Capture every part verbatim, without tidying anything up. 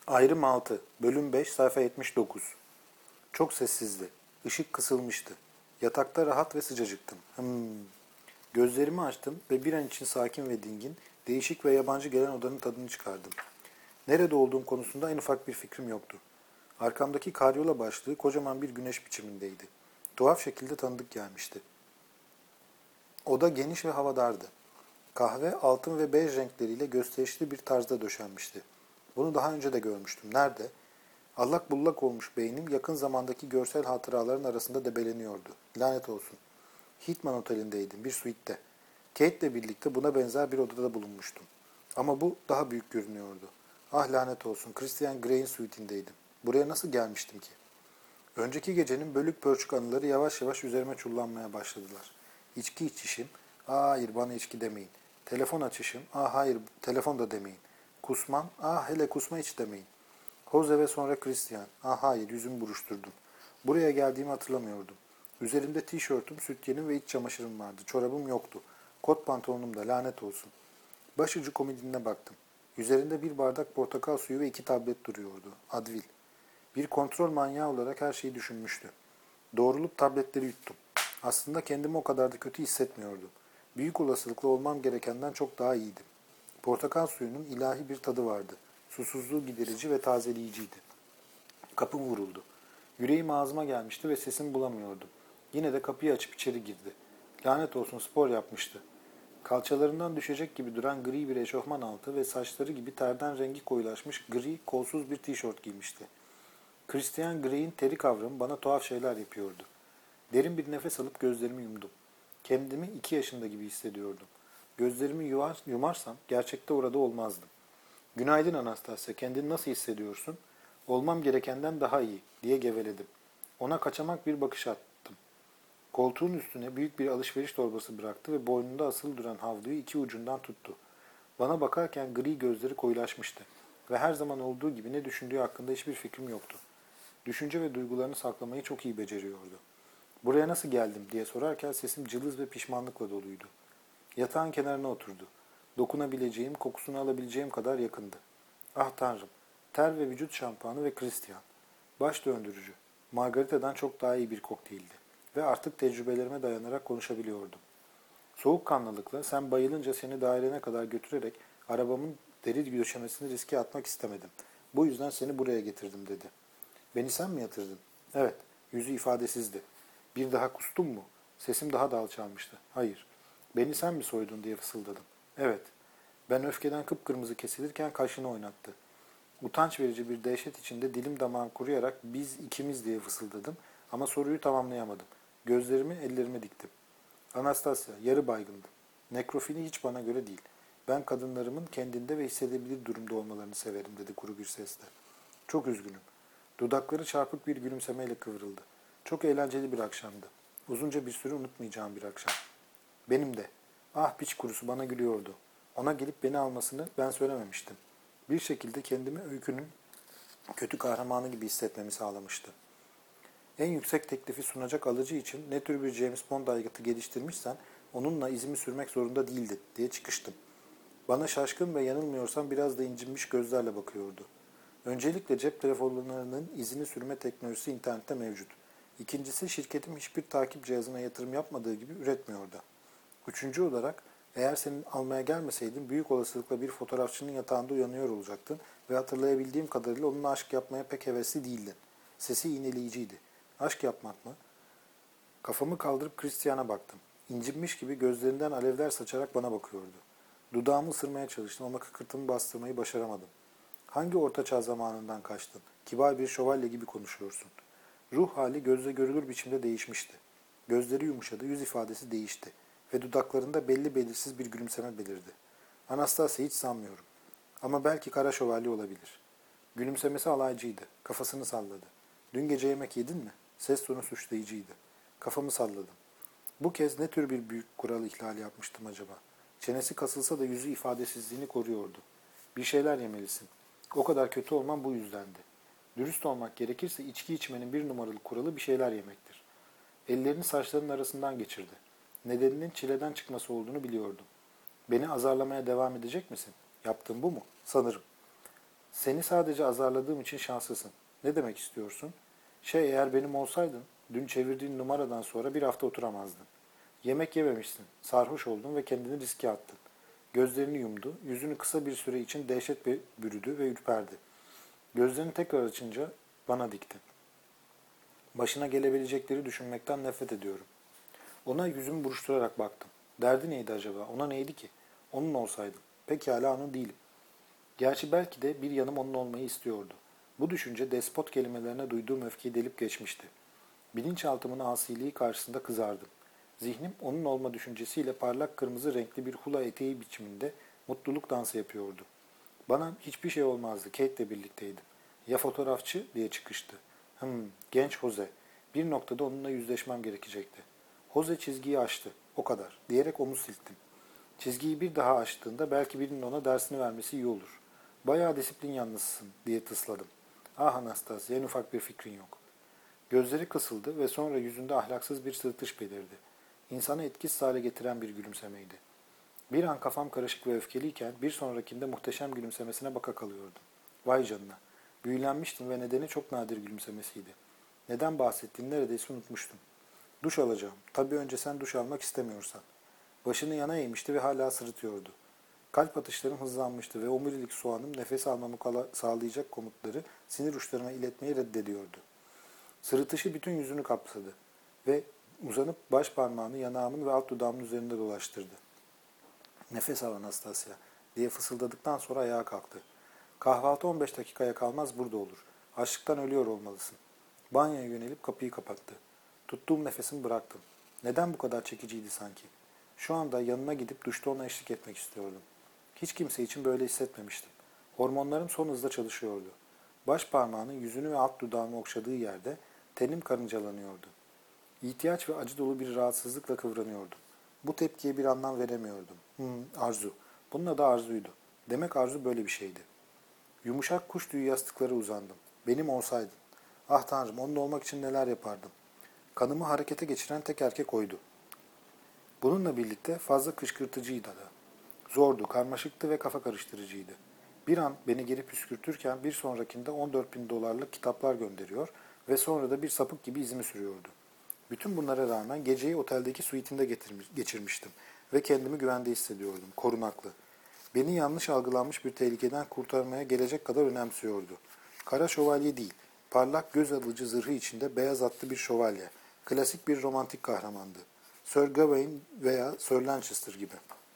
Ayrım altı, Bölüm beş, sayfa yetmiş dokuz. Çok sessizdi. Işık kısılmıştı. Yatakta rahat ve sıcacıktım. Hmm. Gözlerimi açtım ve bir an için sakin ve dingin, değişik ve yabancı gelen odanın tadını çıkardım. Nerede olduğum konusunda en ufak bir fikrim yoktu. Arkamdaki karyola başlığı kocaman bir güneş biçimindeydi. Tuhaf şekilde tanıdık gelmişti. Oda geniş ve havadardı. Kahve, altın ve bej renkleriyle gösterişli bir tarzda döşenmişti. Bunu daha önce de görmüştüm. Nerede? Allak bullak olmuş beynim yakın zamandaki görsel hatıraların arasında debeleniyordu. Lanet olsun. Hitman Oteli'ndeydim, bir suitte. Kate'le birlikte buna benzer bir odada bulunmuştum. Ama bu daha büyük görünüyordu. Ah lanet olsun, Christian Grey'in suitindeydim. Buraya nasıl gelmiştim ki? Önceki gecenin bölük pörçük anıları yavaş yavaş üzerime çullanmaya başladılar. İçki içişim, aa hayır bana içki demeyin. Telefon açışım, aa hayır telefon da demeyin. Kusmam, aa hele kusma hiç demeyin. Jose ve sonra Christian, aa hayır yüzümü buruşturdum. Buraya geldiğimi hatırlamıyordum. Üzerimde tişörtüm, sütyenim ve iç çamaşırım vardı. Çorabım yoktu. Kot pantolonum da lanet olsun. Başucu komodinine baktım. Üzerinde bir bardak portakal suyu ve iki tablet duruyordu. Advil. Bir kontrol manyağı olarak her şeyi düşünmüştü. Doğrulup tabletleri yuttum. Aslında kendimi o kadar da kötü hissetmiyordum. Büyük olasılıkla olmam gerekenden çok daha iyiydim. Portakal suyunun ilahi bir tadı vardı. Susuzluğu giderici ve tazeleyiciydi. Kapı vuruldu. Yüreğim ağzıma gelmişti ve sesimi bulamıyordum. Yine de kapıyı açıp içeri girdi. Lanet olsun spor yapmıştı. Kalçalarından düşecek gibi duran gri bir eşofman altı ve saçları gibi terden rengi koyulaşmış gri, kolsuz bir tişört giymişti. Christian Grey'in teri kavramı bana tuhaf şeyler yapıyordu. Derin bir nefes alıp gözlerimi yumdum. Kendimi iki yaşında gibi hissediyordum. Gözlerimi yuvar, yumarsam gerçekte orada olmazdım. Günaydın Anastasia, kendini nasıl hissediyorsun? Olmam gerekenden daha iyi, diye geveledim. Ona kaçamak bir bakış attım. Koltuğun üstüne büyük bir alışveriş torbası bıraktı ve boynunda asılı duran havluyu iki ucundan tuttu. Bana bakarken gri gözleri koyulaşmıştı ve her zaman olduğu gibi ne düşündüğü hakkında hiçbir fikrim yoktu. Düşünce ve duygularını saklamayı çok iyi beceriyordu. Buraya nasıl geldim diye sorarken sesim cılız ve pişmanlıkla doluydu. Yatağın kenarına oturdu. Dokunabileceğim, kokusunu alabileceğim kadar yakındı. Ah tanrım, ter ve vücut şampuanı ve Christian. Baş döndürücü. Margarita'dan çok daha iyi bir kokteyldi. Ve artık tecrübelerime dayanarak konuşabiliyordum. Soğukkanlılıkla sen bayılınca seni dairene kadar götürerek arabamın deri döşemesini riske atmak istemedim. Bu yüzden seni buraya getirdim dedi. Beni sen mi yatırdın? Evet. Yüzü ifadesizdi. Bir daha kustun mu? Sesim daha da alçalmıştı. Hayır. Beni sen mi soydun diye fısıldadım. Evet. Ben öfkeden kıpkırmızı kesilirken kaşını oynattı. Utanç verici bir dehşet içinde dilim damağım kuruyarak biz ikimiz diye fısıldadım ama soruyu tamamlayamadım. Gözlerimi ellerime diktim. Anastasia, yarı baygındım. Nekrofili hiç bana göre değil. Ben kadınlarımın kendinde ve hissedebilir durumda olmalarını severim dedi kuru bir sesle. Çok üzgünüm. Dudakları çarpık bir gülümsemeyle kıvrıldı. Çok eğlenceli bir akşamdı. Uzunca bir süre unutmayacağım bir akşam. Benim de. Ah piç kurusu bana gülüyordu. Ona gelip beni almasını ben söylememiştim. Bir şekilde kendimi öykünün kötü kahramanı gibi hissetmemi sağlamıştı. En yüksek teklifi sunacak alıcı için ne tür bir James Bond aygıtı geliştirmişsen onunla izimi sürmek zorunda değildin diye çıkıştım. Bana şaşkın ve yanılmıyorsam biraz da incinmiş gözlerle bakıyordu. Öncelikle cep telefonlarının izini sürme teknolojisi internette mevcut. İkincisi şirketim hiçbir takip cihazına yatırım yapmadığı gibi üretmiyordu. Üçüncü olarak eğer senin almaya gelmeseydin büyük olasılıkla bir fotoğrafçının yatağında uyanıyor olacaktın ve hatırlayabildiğim kadarıyla onunla aşk yapmaya pek hevesli değildin. Sesi iğneleyiciydi. Aşk yapmak mı? Kafamı kaldırıp Christian'a baktım. İncinmiş gibi gözlerinden alevler saçarak bana bakıyordu. Dudağımı ısırmaya çalıştım ama kıkırtımı bastırmayı başaramadım. Hangi ortaçağ zamanından kaçtın? Kibar bir şövalye gibi konuşuyorsun. Ruh hali gözle görülür biçimde değişmişti. Gözleri yumuşadı, yüz ifadesi değişti ve dudaklarında belli belirsiz bir gülümseme belirdi. Anastasia hiç sanmıyorum. Ama belki kara şövalye olabilir. Gülümsemesi alaycıydı. Kafasını salladı. Dün gece yemek yedin mi? Ses tonu suçlayıcıydı. Kafamı salladım. Bu kez ne tür bir büyük kural ihlali yapmıştım acaba? Çenesi kasılsa da yüzü ifadesizliğini koruyordu. Bir şeyler yemelisin. O kadar kötü olmam bu yüzdendi. Dürüst olmak gerekirse içki içmenin bir numaralı kuralı bir şeyler yemektir. Ellerini saçlarının arasından geçirdi. Nedeninin çileden çıkması olduğunu biliyordum. Beni azarlamaya devam edecek misin? Yaptığım bu mu? Sanırım. Seni sadece azarladığım için şanslısın. Ne demek istiyorsun? Şey eğer benim olsaydın, dün çevirdiğin numaradan sonra bir hafta oturamazdın. Yemek yememişsin, sarhoş oldun ve kendini riske attın. Gözlerini yumdu, yüzünü kısa bir süre için dehşet bürüdü ve ürperdi. Gözlerini tekrar açınca bana dikti. Başına gelebilecekleri düşünmekten nefret ediyorum. Ona yüzümü buruşturarak baktım. Derdi neydi acaba? Ona neydi ki? Onun olsaydım. Pekala onun değilim. Gerçi belki de bir yanım onun olmayı istiyordu. Bu düşünce despot kelimelerine duyduğum öfkeyi delip geçmişti. Bilinçaltımın asiliği karşısında kızardım. Zihnim onun olma düşüncesiyle parlak kırmızı renkli bir hula eteği biçiminde mutluluk dansı yapıyordu. Bana hiçbir şey olmazdı. Kate'le birlikteydim. Ya fotoğrafçı diye çıkıştı. Hımm, genç Jose. Bir noktada onunla yüzleşmem gerekecekti. Jose çizgiyi aştı. O kadar. Diyerek omuz silktim. Çizgiyi bir daha aştığında belki birinin ona dersini vermesi iyi olur. Bayağı disiplin yanlısısın diye tısladım. Ah Anastasia, en ufak bir fikrin yok. Gözleri kısıldı ve sonra yüzünde ahlaksız bir sırıtış belirdi. İnsanı etkisiz hale getiren bir gülümsemeydi. Bir an kafam karışık ve öfkeliyken bir sonrakinde muhteşem gülümsemesine baka kalıyordum. Vay canına. Büyülenmiştim ve nedeni çok nadir gülümsemesiydi. Neden bahsettiğini neredeyse unutmuştum. Duş alacağım. Tabii önce sen duş almak istemiyorsan. Başını yana eğmişti ve hala sırıtıyordu. Kalp atışlarım hızlanmıştı ve omurilik soğanım nefes almamı sağlayacak komutları sinir uçlarıma iletmeyi reddediyordu. Sırıtışı bütün yüzünü kapsadı ve uzanıp baş parmağını yanağımın ve alt dudağımın üzerinde dolaştırdı. Nefes al Anastasia diye fısıldadıktan sonra ayağa kalktı. Kahvaltı on beş dakikaya kalmaz burada olur. Açlıktan ölüyor olmalısın. Banyoya yönelip kapıyı kapattı. Tuttuğum nefesimi bıraktım. Neden bu kadar çekiciydi sanki? Şu anda yanına gidip duşta ona eşlik etmek istiyordum. Hiç kimse için böyle hissetmemiştim. Hormonlarım son hızla çalışıyordu. Baş parmağının yüzünü ve alt dudağımı okşadığı yerde tenim karıncalanıyordu. İhtiyaç ve acı dolu bir rahatsızlıkla kıvranıyordum. Bu tepkiye bir anlam veremiyordum. Hmm, arzu. Bunun adı arzuydu. Demek arzu böyle bir şeydi. Yumuşak kuş tüyü yastıklara uzandım. Benim olsaydın. Ah tanrım, onun olmak için neler yapardım. Kanımı harekete geçiren tek erkek oydu. Bununla birlikte fazla kışkırtıcıydı da. Zordu, karmaşıktı ve kafa karıştırıcıydı. Bir an beni geri püskürtürken bir sonrakinde on dört bin dolarlık kitaplar gönderiyor ve sonra da bir sapık gibi izimi sürüyordu. Bütün bunlara rağmen geceyi oteldeki suitinde getirmiş, geçirmiştim ve kendimi güvende hissediyordum, korunaklı. Beni yanlış algılanmış bir tehlikeden kurtarmaya gelecek kadar önemsiyordu. Kara şövalye değil, parlak göz alıcı zırhı içinde beyaz atlı bir şövalye, klasik bir romantik kahramandı. Sir Gawain veya Sir Lancaster gibi.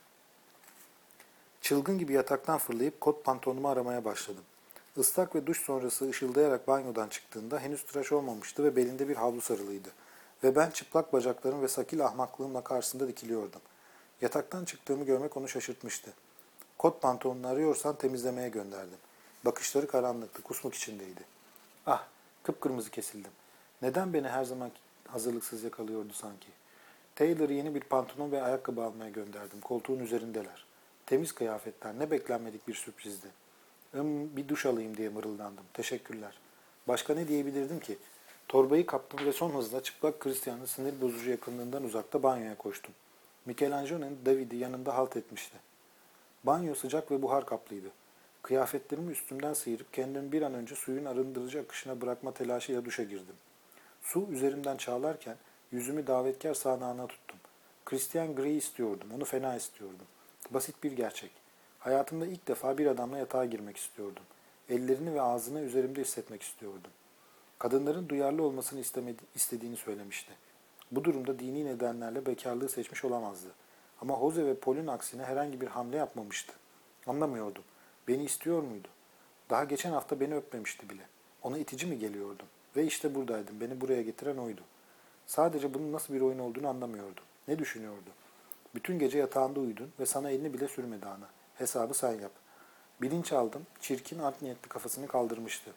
Çılgın gibi yataktan fırlayıp kot pantolonumu aramaya başladım. Islak ve duş sonrası ışıldayarak banyodan çıktığında henüz tıraş olmamıştı ve belinde bir havlu sarılıydı. Ve ben çıplak bacaklarım ve sakil ahmaklığımla karşısında dikiliyordum. Yataktan çıktığımı görmek onu şaşırtmıştı. Kot pantolonunu arıyorsan temizlemeye gönderdim. Bakışları karanlıktı, kusmuk içindeydi. Ah, kıpkırmızı kesildim. Neden beni her zaman hazırlıksız yakalıyordu sanki? Taylor'ı yeni bir pantolon ve ayakkabı almaya gönderdim. Koltuğun üzerindeler. Temiz kıyafetler, ne beklenmedik bir sürprizdi. Im, bir duş alayım diye mırıldandım. Teşekkürler. Başka ne diyebilirdim ki? Torbayı kaptım ve son hızla çıplak Christian'ın sinir bozucu yakınlığından uzakta banyoya koştum. Michelangelo'nun David'i yanında halt etmişti. Banyo sıcak ve buhar kaplıydı. Kıyafetlerimi üstümden sıyırıp kendimi bir an önce suyun arındırıcı akışına bırakma telaşıyla duşa girdim. Su üzerimden çağlarken yüzümü davetkar sağanağına tuttum. Christian Grey'i istiyordum, onu fena istiyordum. Basit bir gerçek. Hayatımda ilk defa bir adamla yatağa girmek istiyordum. Ellerini ve ağzını üzerimde hissetmek istiyordum. Kadınların duyarlı olmasını istemedi, istediğini söylemişti. Bu durumda dini nedenlerle bekarlığı seçmiş olamazdı. Ama Jose ve Paul'ün aksine herhangi bir hamle yapmamıştı. Anlamıyordum. Beni istiyor muydu? Daha geçen hafta beni öpmemişti bile. Ona itici mi geliyordum? Ve işte buradaydım. Beni buraya getiren oydu. Sadece bunun nasıl bir oyun olduğunu anlamıyordum. Ne düşünüyordu? Bütün gece yatağında uyudun ve sana elini bile sürmedi ana. Hesabı sen yap. Bilinç aldım. Çirkin art niyetli kafasını kaldırmıştı.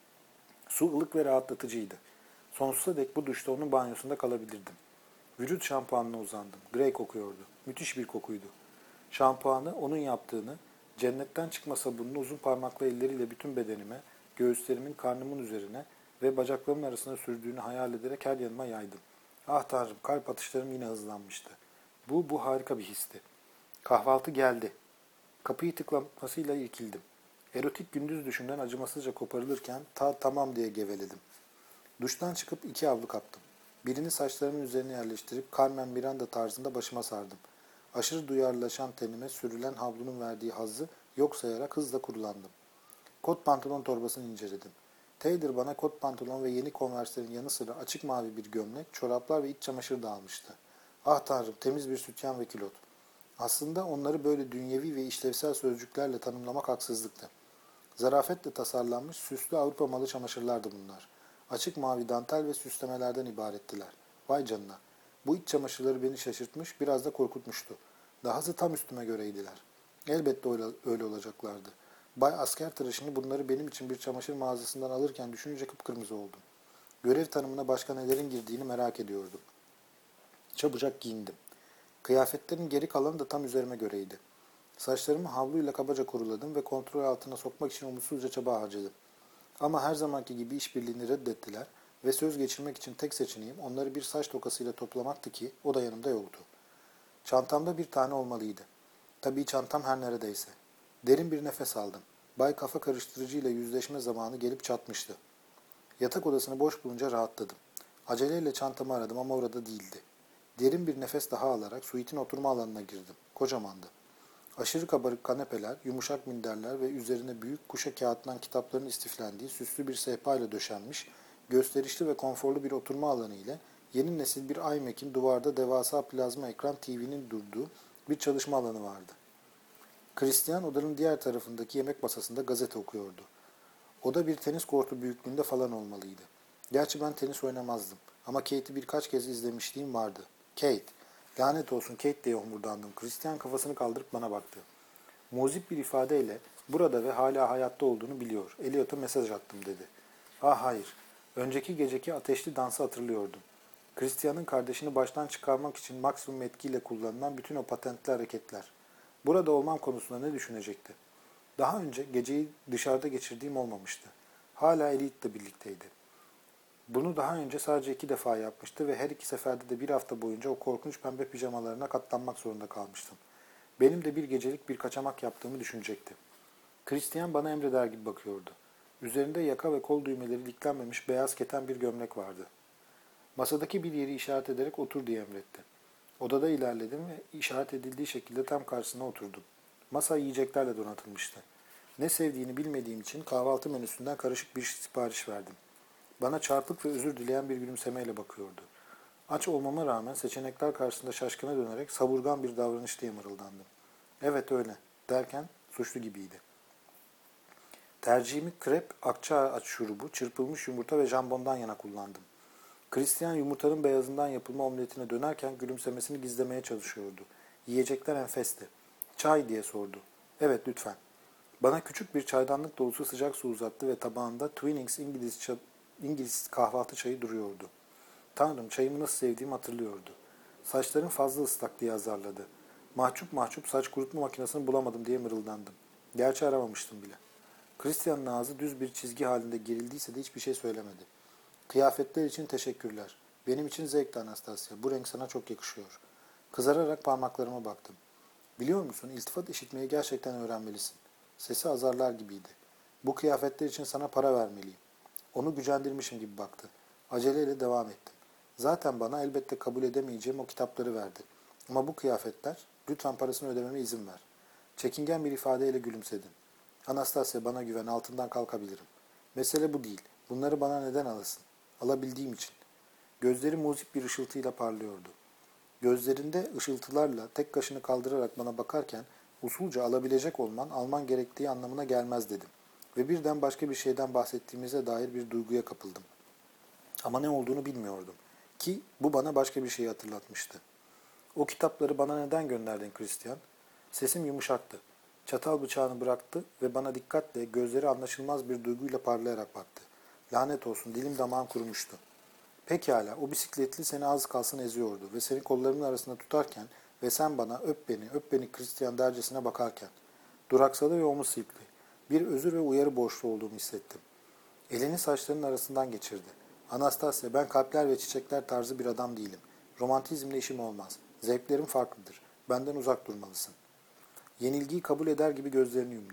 Su ılık ve rahatlatıcıydı. Sonsuza dek bu duşta onun banyosunda kalabilirdim. Vücut şampuanına uzandım. Grey kokuyordu. Müthiş bir kokuydu. Şampuanı onun yaptığını, cennetten çıkma sabununu uzun parmaklı elleriyle bütün bedenime, göğüslerimin karnımın üzerine ve bacaklarımın arasına sürdüğünü hayal ederek her yanıma yaydım. Ah tanrım, kalp atışlarım yine hızlanmıştı. Bu, bu harika bir histi. Kahvaltı geldi. Kapıyı tıklamasıyla irkildim. Erotik gündüz düşünden acımasızca koparılırken ta tamam diye geveledim. Duştan çıkıp iki havlu kaptım. Birini saçlarımın üzerine yerleştirip Carmen Miranda tarzında başıma sardım. Aşırı duyarlılaşan tenime sürülen havlunun verdiği hazzı yok sayarak hızla kurulandım. Kot pantolon torbasını inceledim. Taylor bana kot pantolon ve yeni konverslerin yanı sıra açık mavi bir gömlek, çoraplar ve iç çamaşırı da almıştı. Ah tanrım, temiz bir sütyen ve külot. Aslında onları böyle dünyevi ve işlevsel sözcüklerle tanımlamak haksızlıktı. Zarafetle tasarlanmış süslü Avrupa malı çamaşırlardı bunlar. Açık mavi dantel ve süslemelerden ibarettiler. Vay canına. Bu iç çamaşırları beni şaşırtmış, biraz da korkutmuştu. Dahası tam üstüme göreydiler. Elbette öyle, öyle olacaklardı. Bay asker tıraşını bunları benim için bir çamaşır mağazasından alırken düşününce kıpkırmızı oldum. Görev tanımına başka nelerin girdiğini merak ediyordum. Çabucak giyindim. Kıyafetlerin geri kalanı da tam üzerime göreydi. Saçlarımı havluyla kabaca kuruladım ve kontrol altına sokmak için umutsuzca çaba harcadım. Ama her zamanki gibi işbirliğini reddettiler ve söz geçirmek için tek seçeneğim onları bir saç tokasıyla toplamaktı ki o da yanımda yoktu. Çantamda bir tane olmalıydı. Tabii çantam her neredeyse. Derin bir nefes aldım. Bay kafa karıştırıcı ile yüzleşme zamanı gelip çatmıştı. Yatak odasını boş bulunca rahatladım. Aceleyle çantamı aradım ama orada değildi. Derin bir nefes daha alarak suitin oturma alanına girdim. Kocamandı. Aşırı kabarık kanepeler, yumuşak minderler ve üzerine büyük kuşa kağıttan kitapların istiflendiği süslü bir sehpa ile döşenmiş, gösterişli ve konforlu bir oturma alanı ile yeni nesil bir iMac'in duvarda devasa plazma ekran T V'nin durduğu bir çalışma alanı vardı. Christian odanın diğer tarafındaki yemek masasında gazete okuyordu. Oda bir tenis kortu büyüklüğünde falan olmalıydı. Gerçi ben tenis oynamazdım ama Kate'i birkaç kez izlemişliğim vardı. Kate, lanet olsun Kate diye homurdandım. Christian kafasını kaldırıp bana baktı. Muzip bir ifadeyle burada ve hala hayatta olduğunu biliyor. Elliot'a mesaj attım dedi. Ah hayır. Önceki geceki ateşli dansı hatırlıyordum. Christian'ın kardeşini baştan çıkarmak için maksimum etkiyle kullanılan bütün o patentli hareketler. Burada olmam konusunda ne düşünecekti? Daha önce geceyi dışarıda geçirdiğim olmamıştı. Hala Elliot'la birlikteydi. Bunu daha önce sadece iki defa yapmıştı ve her iki seferde de bir hafta boyunca o korkunç pembe pijamalarına katlanmak zorunda kalmıştım. Benim de bir gecelik bir kaçamak yaptığımı düşünecekti. Christian bana emreder gibi bakıyordu. Üzerinde yaka ve kol düğmeleri diklenmemiş beyaz keten bir gömlek vardı. Masadaki bir yeri işaret ederek otur diye emretti. Odada ilerledim ve işaret edildiği şekilde tam karşısına oturdum. Masa yiyeceklerle donatılmıştı. Ne sevdiğini bilmediğim için kahvaltı menüsünden karışık bir sipariş verdim. Bana çarpık ve özür dileyen bir gülümsemeyle bakıyordu. Aç olmama rağmen seçenekler karşısında şaşkına dönerek savurgan bir davranış diye mırıldandım. Evet öyle derken suçlu gibiydi. Tercihimi krep, akçaağaç şurubu, çırpılmış yumurta ve jambondan yana kullandım. Christian yumurtanın beyazından yapılma omletine dönerken gülümsemesini gizlemeye çalışıyordu. Yiyecekler enfesti. Çay diye sordu. Evet lütfen. Bana küçük bir çaydanlık dolusu sıcak su uzattı ve tabağında Twinings İngiliz, İngiliz kahvaltı çayı duruyordu. Tanrım çayımı nasıl sevdiğimi hatırlıyordu. Saçların fazla ıslak diye azarladı. Mahcup mahcup saç kurutma makinesini bulamadım diye mırıldandım. Gerçi aramamıştım bile. Christian'ın ağzı düz bir çizgi halinde gerildiyse de hiçbir şey söylemedi. Kıyafetler için teşekkürler. Benim için zevkti Anastasia. Bu renk sana çok yakışıyor. Kızararak parmaklarıma baktım. Biliyor musun, iltifat işitmeyi gerçekten öğrenmelisin. Sesi azarlar gibiydi. Bu kıyafetler için sana para vermeliyim. Onu gücendirmişim gibi baktı. Aceleyle devam ettim. Zaten bana elbette kabul edemeyeceğim o kitapları verdi. Ama bu kıyafetler, lütfen parasını ödememe izin ver. Çekingen bir ifadeyle gülümsedim. Anastasia bana güven, altından kalkabilirim. Mesele bu değil. Bunları bana neden alasın? Alabildiğim için. Gözleri muzip bir ışıltıyla parlıyordu. Gözlerinde ışıltılarla tek kaşını kaldırarak bana bakarken usulca alabilecek olman alman gerektiği anlamına gelmez dedim. Ve birden başka bir şeyden bahsettiğimize dair bir duyguya kapıldım. Ama ne olduğunu bilmiyordum. Ki bu bana başka bir şeyi hatırlatmıştı. O kitapları bana neden gönderdin Christian? Sesim yumuşaktı. Çatal bıçağını bıraktı ve bana dikkatle, gözleri anlaşılmaz bir duyguyla parlayarak baktı. Lanet olsun, dilim damağım kurumuştu. Pekala, o bisikletli seni az kalsın eziyordu ve seni kollarımın arasında tutarken ve sen bana öp beni, öp beni Christian dercesine bakarken. Duraksadı ve omuz silkti. Bir özür ve uyarı borçlu olduğumu hissettim. Elini saçlarının arasından geçirdi. Anastasia, ben kalpler ve çiçekler tarzı bir adam değilim. Romantizmle işim olmaz. Zevklerim farklıdır. Benden uzak durmalısın. Yenilgiyi kabul eder gibi gözlerini yumdu.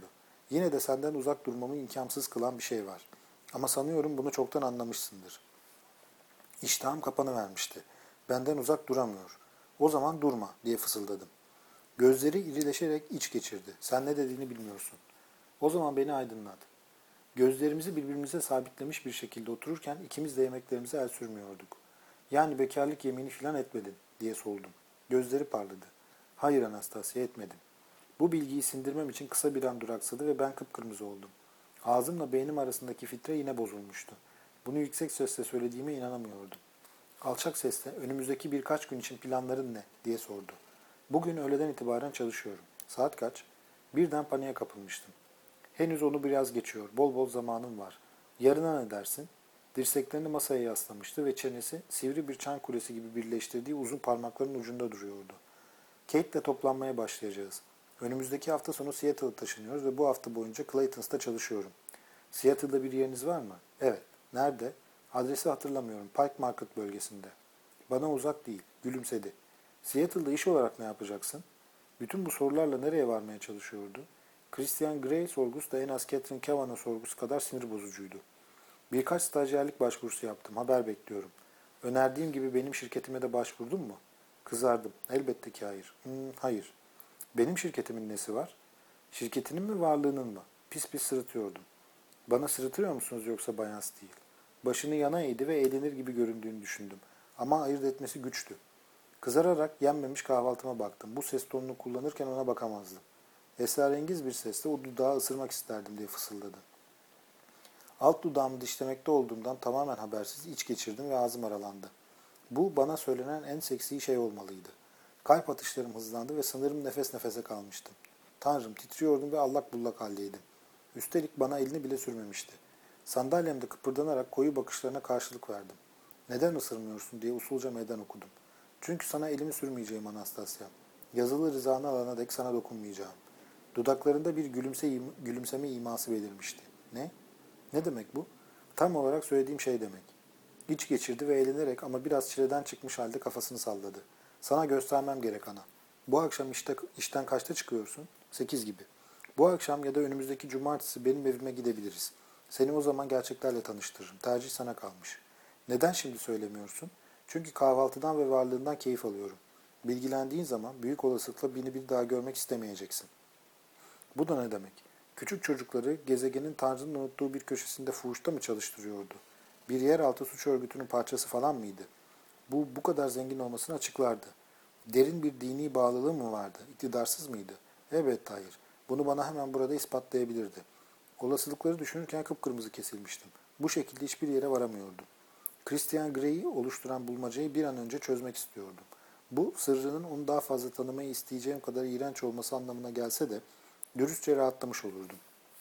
Yine de senden uzak durmamı imkansız kılan bir şey var. Ama sanıyorum bunu çoktan anlamışsındır. İştahım kapanıvermişti. Benden uzak duramıyor. O zaman durma diye fısıldadım. Gözleri irileşerek iç geçirdi. Sen ne dediğini bilmiyorsun. O zaman beni aydınlat. Gözlerimizi birbirimize sabitlemiş bir şekilde otururken ikimiz de yemeklerimize el sürmüyorduk. Yani bekarlık yemini filan etmedin diye soldum. Gözleri parladı. Hayır Anastasia, etmedim. Bu bilgiyi sindirmem için kısa bir an duraksadı ve ben kıpkırmızı oldum. Ağzımla beynim arasındaki filtre yine bozulmuştu. Bunu yüksek sesle söylediğime inanamıyordum. Alçak sesle önümüzdeki birkaç gün için planların ne diye sordu. Bugün öğleden itibaren çalışıyorum. Saat kaç? Birden paniğe kapılmıştım. Henüz onu biraz geçiyor. Bol bol zamanım var. Yarına ne dersin? Dirseklerini masaya yaslamıştı ve çenesi sivri bir çan kulesi gibi birleştirdiği uzun parmakların ucunda duruyordu. Kate'le toplanmaya başlayacağız. Önümüzdeki hafta sonu Seattle'a taşınıyoruz ve bu hafta boyunca Clayton's'ta çalışıyorum. Seattle'da bir yeriniz var mı? Evet. Nerede? Adresi hatırlamıyorum. Pike Market bölgesinde. Bana uzak değil. Gülümsedi. Seattle'da iş olarak ne yapacaksın? Bütün bu sorularla nereye varmaya çalışıyordu? Christian Grey sorgusu da en az Catherine Kavanagh sorgusu kadar sinir bozucuydu. Birkaç stajyerlik başvurusu yaptım. Haber bekliyorum. Önerdiğim gibi benim şirketime de başvurdun mu? Kızardım. Elbette ki hayır. Hmm, hayır. Benim şirketimin nesi var? Şirketinin mi, varlığının mı? Pis pis sırıtıyordum. Bana sırıtıyor musunuz yoksa Bayan Steele? Başını yana eğdi ve eğlenir gibi göründüğünü düşündüm. Ama ayırt etmesi güçtü. Kızararak yenmemiş kahvaltıma baktım. Bu ses tonunu kullanırken ona bakamazdım. Esrarengiz bir sesle o dudağı ısırmak isterdim diye fısıldadı. Alt dudağımı dişlemekte olduğumdan tamamen habersiz iç geçirdim ve ağzım aralandı. Bu bana söylenen en seksi şey olmalıydı. Kalp atışlarım hızlandı ve sanırım nefes nefese kalmıştım. Tanrım, titriyordum ve allak bullak haldeydim. Üstelik bana elini bile sürmemişti. Sandalyemde kıpırdanarak koyu bakışlarına karşılık verdim. Neden ısırmıyorsun diye usulca meydan okudum. Çünkü sana elimi sürmeyeceğim Anastasia. Yazılı rızanı alana dek sana dokunmayacağım. Dudaklarında bir gülümse, gülümseme iması belirmişti. Ne? Ne demek bu? Tam olarak söylediğim şey demek. İç geçirdi ve eğlenerek ama biraz çileden çıkmış halde kafasını salladı. Sana göstermem gerek ana. Bu akşam işte, işten kaçta çıkıyorsun? Sekiz gibi. Bu akşam ya da önümüzdeki cumartesi benim evime gidebiliriz. Seni o zaman gerçeklerle tanıştırırım. Tercih sana kalmış. Neden şimdi söylemiyorsun? Çünkü kahvaltıdan ve varlığından keyif alıyorum. Bilgilendiğin zaman büyük olasılıkla beni bir daha görmek istemeyeceksin. Bu da ne demek? Küçük çocukları gezegenin Tanrı'nın unuttuğu bir köşesinde fuhuşta mı çalıştırıyordu? Bir yeraltı suç örgütünün parçası falan mıydı? Bu bu kadar zengin olmasını açıklardı. Derin bir dini bağlılığı mı vardı? İktidarsız mıydı? Elbette hayır. Bunu bana hemen burada ispatlayabilirdi. Olasılıkları düşünürken kıpkırmızı kesilmiştim. Bu şekilde hiçbir yere varamıyordum. Christian Grey'i oluşturan bulmacayı bir an önce çözmek istiyordum. Bu, sırrının onu daha fazla tanımayı isteyeceğim kadar iğrenç olması anlamına gelse de dürüstçe rahatlamış olurdum.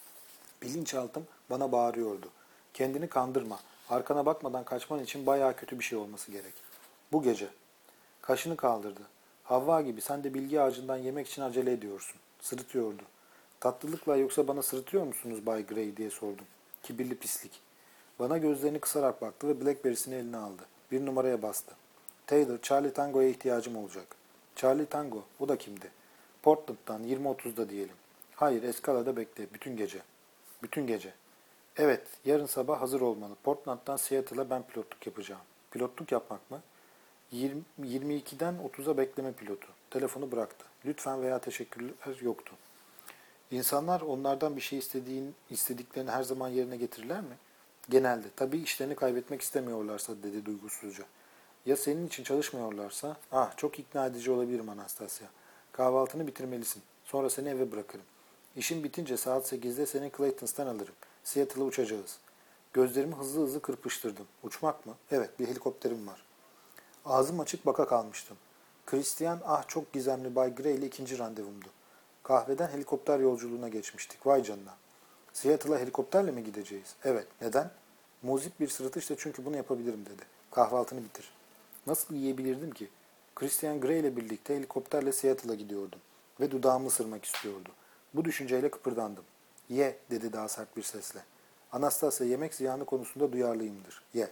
Bilinçaltım bana bağırıyordu. Kendini kandırma. Arkana bakmadan kaçman için bayağı kötü bir şey olması gerek. Bu gece. Kaşını kaldırdı. Havva gibi sen de bilgi ağacından yemek için acele ediyorsun. Sırıtıyordu. Tatlılıkla yoksa bana sırıtıyor musunuz Bay Grey diye sordum. Kibirli pislik. Bana gözlerini kısarak baktı ve Blackberry'sini eline aldı. Bir numaraya bastı. Taylor, Charlie Tango'ya ihtiyacım olacak. Charlie Tango, o da kimdi? Portland'dan yirmi otuzda diyelim. Hayır, Escala'da bekle, bütün gece. Bütün gece. Evet, yarın sabah hazır olmalı. Portland'dan Seattle'a ben pilotluk yapacağım. Pilotluk yapmak mı? yirmi, yirmi ikiden otuza bekleme pilotu. Telefonu bıraktı. Lütfen veya teşekkürler yoktu. İnsanlar onlardan bir şey istediğin, istediklerini her zaman yerine getirirler mi? Genelde. Tabii işlerini kaybetmek istemiyorlarsa dedi duygusuzca. Ya senin için çalışmıyorlarsa? Ah, çok ikna edici olabilirim Anastasia. Kahvaltını bitirmelisin. Sonra seni eve bırakırım. İşin bitince saat sekizde seni Clayton's'tan alırım. Seattle'a uçacağız. Gözlerimi hızlı hızlı kırpıştırdım. Uçmak mı? Evet, bir helikopterim var. Ağzım açık baka kalmıştım. Christian, ah çok gizemli Bay Grey ile ikinci randevumdu. Kahveden helikopter yolculuğuna geçmiştik. Vay canına. Seattle'a helikopterle mi gideceğiz? Evet. Neden? Muzip bir sırıtışla çünkü bunu yapabilirim dedi. Kahvaltını bitir. Nasıl yiyebilirdim ki? Christian Grey ile birlikte helikopterle Seattle'a gidiyordum. Ve dudağımı ısırmak istiyordu. Bu düşünceyle kıpırdandım. Ye, dedi daha sert bir sesle. Anastasia yemek ziyanı konusunda duyarlıyımdır. Ye.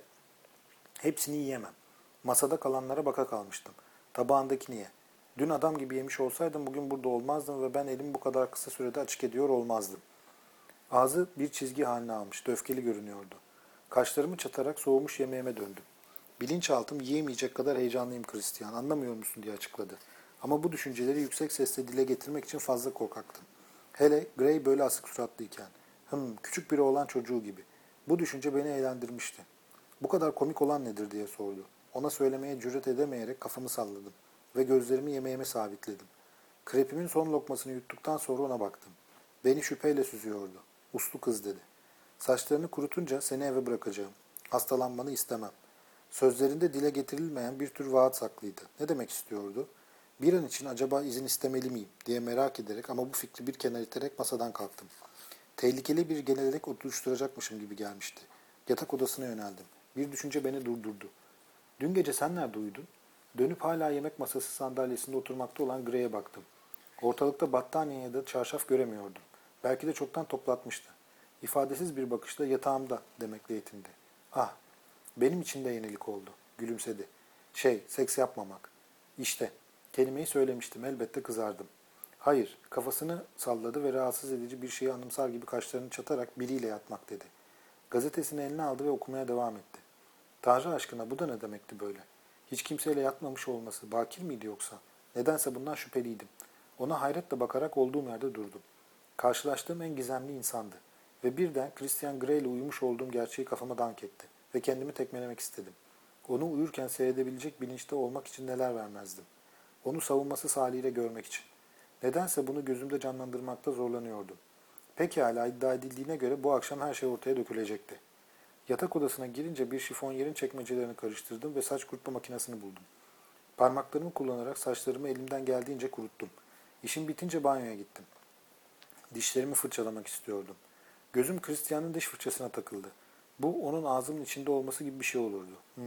Hepsini yiyemem. Masada kalanlara baka kalmıştım. Tabağındakini ye. Dün adam gibi yemiş olsaydım bugün burada olmazdım ve ben elimi bu kadar kısa sürede açık ediyor olmazdım. Ağzı bir çizgi haline almış, öfkeli görünüyordu. Kaşlarımı çatarak soğumuş yemeğime döndüm. Bilinçaltım yiyemeyecek kadar heyecanlıyım Christian, anlamıyor musun diye açıkladı. Ama bu düşünceleri yüksek sesle dile getirmek için fazla korkaktım. Hele Gray böyle asık suratlıyken. Hım, küçük bir oğlan çocuğu gibi. Bu düşünce beni eğlendirmişti. Bu kadar komik olan nedir diye sordu. Ona söylemeye cüret edemeyerek kafamı salladım ve gözlerimi yemeğime sabitledim. Krepimin son lokmasını yuttuktan sonra ona baktım. Beni şüpheyle süzüyordu. Uslu kız dedi. Saçlarını kurutunca seni eve bırakacağım. Hastalanmanı istemem. Sözlerinde dile getirilmeyen bir tür vaat saklıydı. Ne demek istiyordu? Bir an için acaba izin istemeli miyim diye merak ederek ama bu fikri bir kenara iterek masadan kalktım. Tehlikeli bir gelenek oluşturacakmışım gibi gelmişti. Yatak odasına yöneldim. Bir düşünce beni durdurdu. Dün gece sen nerede uyudun? Dönüp hala yemek masası sandalyesinde oturmakta olan Gray'e baktım. Ortalıkta battaniye ya da çarşaf göremiyordum. Belki de çoktan toplatmıştı. İfadesiz bir bakışla yatağımda demekle yetindi. Ah, benim için de yenilik oldu. Gülümsedi. Şey, seks yapmamak. İşte, kelimeyi söylemiştim. Elbette kızardım. Hayır, kafasını salladı ve rahatsız edici bir şeyi anımsar gibi kaşlarını çatarak biriyle yatmak dedi. Gazetesini eline aldı ve okumaya devam etti. Tanrı aşkına bu da ne demekti böyle? Hiç kimseyle yatmamış olması bakir miydi yoksa? Nedense bundan şüpheliydim. Ona hayretle bakarak olduğum yerde durdum. Karşılaştığım en gizemli insandı. Ve birden Christian Grey ile uyumuş olduğum gerçeği kafama dank etti. Ve kendimi tekmelemek istedim. Onu uyurken seyredebilecek bilinçte olmak için neler vermezdim. Onu savunması haliyle görmek için. Nedense bunu gözümde canlandırmakta zorlanıyordum. Pekala iddia edildiğine göre bu akşam her şey ortaya dökülecekti. Yatak odasına girince bir şifonyerin çekmecelerini karıştırdım ve saç kurutma makinesini buldum. Parmaklarımı kullanarak saçlarımı elimden geldiğince kuruttum. İşim bitince banyoya gittim. Dişlerimi fırçalamak istiyordum. Gözüm Christian'ın diş fırçasına takıldı. Bu onun ağzımın içinde olması gibi bir şey olurdu. Hmm.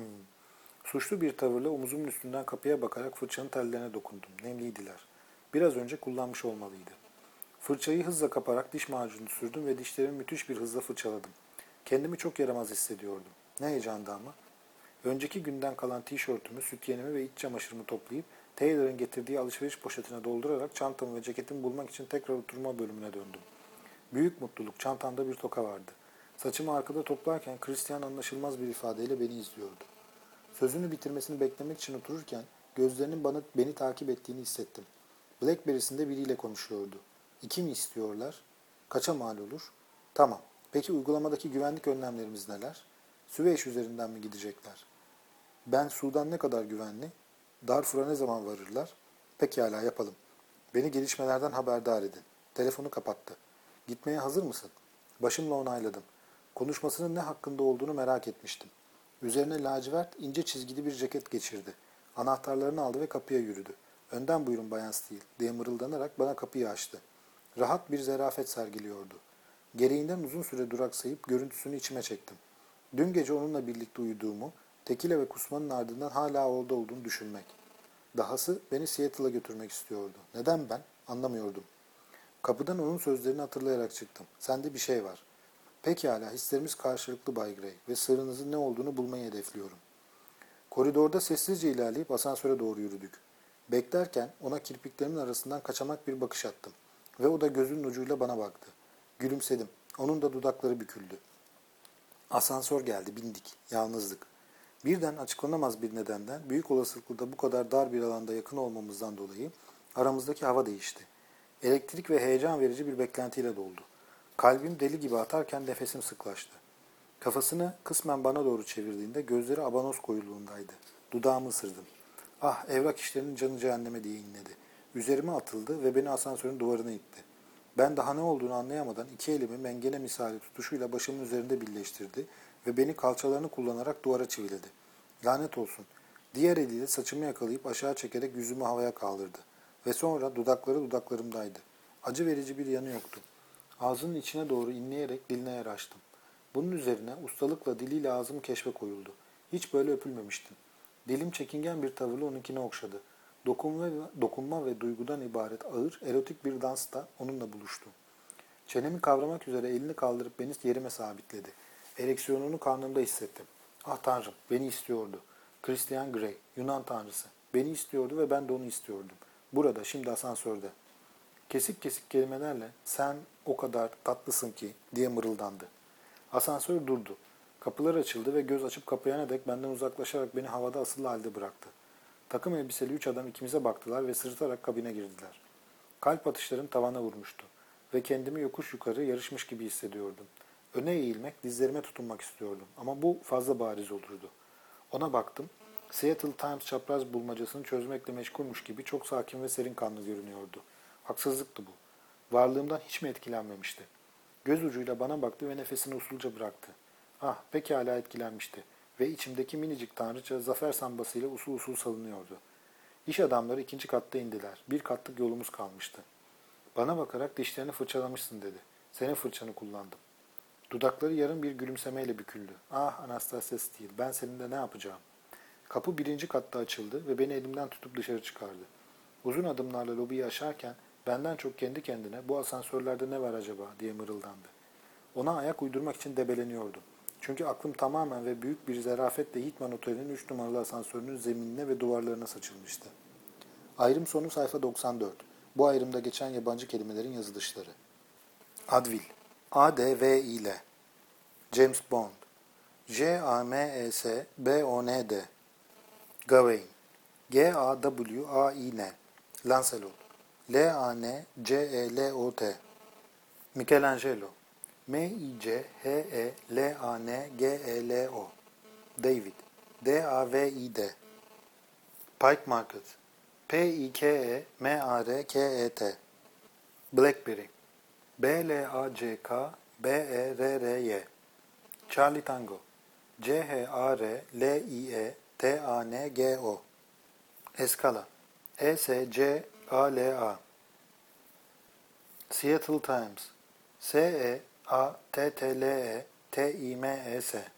Suçlu bir tavırla omuzumun üstünden kapıya bakarak fırçanın tellerine dokundum. Nemliydiler. Biraz önce kullanmış olmalıydı. Fırçayı hızla kaparak diş macunu sürdüm ve dişlerimi müthiş bir hızla fırçaladım. Kendimi çok yaramaz hissediyordum. Ne heyecandı ama. Önceki günden kalan tişörtümü, sütyenimi ve iç çamaşırımı toplayıp Taylor'ın getirdiği alışveriş poşetine doldurarak çantamı ve ceketimi bulmak için tekrar oturma bölümüne döndüm. Büyük mutluluk, çantamda bir toka vardı. Saçımı arkada toplarken Christian anlaşılmaz bir ifadeyle beni izliyordu. Sözünü bitirmesini beklemek için otururken gözlerinin bana beni takip ettiğini hissettim. Blackberry'sinde biriyle konuşuyordu. İki mi istiyorlar? Kaça mal olur? Tamam. Peki uygulamadaki güvenlik önlemlerimiz neler? Süveyş üzerinden mi gidecekler? Ben Sudan ne kadar güvenli? Darfur'a ne zaman varırlar? Pekala yapalım. Beni gelişmelerden haberdar edin. Telefonu kapattı. Gitmeye hazır mısın? Başımla onayladım. Konuşmasının ne hakkında olduğunu merak etmiştim. Üzerine lacivert, ince çizgili bir ceket geçirdi. Anahtarlarını aldı ve kapıya yürüdü. Önden buyurun Bayan Steele diye mırıldanarak bana kapıyı açtı. Rahat bir zerafet sergiliyordu. Gereğinden uzun süre duraksayıp görüntüsünü içime çektim. Dün gece onunla birlikte uyuduğumu, tekile ve kusmanın ardından hala orada olduğunu düşünmek. Dahası beni Seattle'a götürmek istiyordu. Neden ben? Anlamıyordum. Kapıdan onun sözlerini hatırlayarak çıktım. Sende bir şey var. Pekala, hislerimiz karşılıklı Bay Gray ve sırrınızın ne olduğunu bulmayı hedefliyorum. Koridorda sessizce ilerleyip asansöre doğru yürüdük. Beklerken ona kirpiklerimin arasından kaçamak bir bakış attım. Ve o da gözünün ucuyla bana baktı. Gülümsedim. Onun da dudakları büküldü. Asansör geldi, bindik. Yalnızlık. Birden açıklanamaz bir nedenden, büyük olasılıkla da bu kadar dar bir alanda yakın olmamızdan dolayı aramızdaki hava değişti. Elektrik ve heyecan verici bir beklentiyle doldu. Kalbim deli gibi atarken nefesim sıklaştı. Kafasını kısmen bana doğru çevirdiğinde gözleri abanos koyuluğundaydı. Dudağımı ısırdım. Ah, evrak işlerinin canı cehenneme diye inledi. Üzerime atıldı ve beni asansörün duvarına itti. Ben daha ne olduğunu anlayamadan iki elimi mengene misali tutuşuyla başımın üzerinde birleştirdi ve beni kalçalarını kullanarak duvara çiviledi. Lanet olsun. Diğer eliyle saçımı yakalayıp aşağı çekerek yüzümü havaya kaldırdı. Ve sonra dudakları dudaklarımdaydı. Acı verici bir yanı yoktu. Ağzının içine doğru inleyerek diline yer açtım. Bunun üzerine ustalıkla diliyle ağzımı keşfe koyuldu. Hiç böyle öpülmemiştim. Dilim çekingen bir tavırla onunkine okşadı. Dokunma ve, dokunma ve duygudan ibaret ağır, erotik bir dans da onunla buluştu. Çenemi kavramak üzere elini kaldırıp beni yerime sabitledi. Ereksiyonunu karnımda hissettim. Ah tanrım, beni istiyordu. Christian Grey, Yunan tanrısı. Beni istiyordu ve ben de onu istiyordum. Burada, şimdi asansörde. Kesik kesik kelimelerle sen o kadar tatlısın ki diye mırıldandı. Asansör durdu. Kapılar açıldı ve göz açıp kapayana dek benden uzaklaşarak beni havada asılı halde bıraktı. Takım elbiseli üç adam ikimize baktılar ve sırıtarak kabine girdiler. Kalp atışlarım tavana vurmuştu ve kendimi yokuş yukarı yarışmış gibi hissediyordum. Öne eğilmek, dizlerime tutunmak istiyordum ama bu fazla bariz olurdu. Ona baktım. Seattle Times çapraz bulmacasını çözmekle meşgulmuş gibi çok sakin ve serin kanlı görünüyordu. Haksızlıktı bu. Varlığımdan hiç mi etkilenmemişti? Göz ucuyla bana baktı ve nefesini usulca bıraktı. Ah, pekala etkilenmişti ve içimdeki minicik tanrıça zafer sambasıyla usul usul salınıyordu. İş adamları ikinci katta indiler. Bir katlık yolumuz kalmıştı. Bana bakarak dişlerini fırçalamışsın dedi. Senin fırçanı kullandım. Dudakları yarım bir gülümsemeyle büküldü. Ah Anastasia Steele, ben seninle ne yapacağım? Kapı birinci katta açıldı ve beni elimden tutup dışarı çıkardı. Uzun adımlarla lobiyi aşarken benden çok kendi kendine bu asansörlerde ne var acaba diye mırıldandı. Ona ayak uydurmak için debeleniyordum. Çünkü aklım tamamen ve büyük bir zarafetle Hitman Oteli'nin üç numaralı asansörünün zeminine ve duvarlarına saçılmıştı. Ayrım sonu sayfa doksan dört. Bu ayrımda geçen yabancı kelimelerin yazılışları. Advil, A D V I L, James Bond, J A M E S B O N D, Gawain, G A W A I N, Lancelot, L A N C E L O T, Michelangelo, M I C H E L A N G E L O, David, D A V I D, Pike Market, P I K E M A R K E T, Blackberry, B L A C K B E R R Y, Charlie Tango, C H A R L I E T A N G O, Eskala, E S C A L A, Seattle Times, S E A T T L E T I M E S,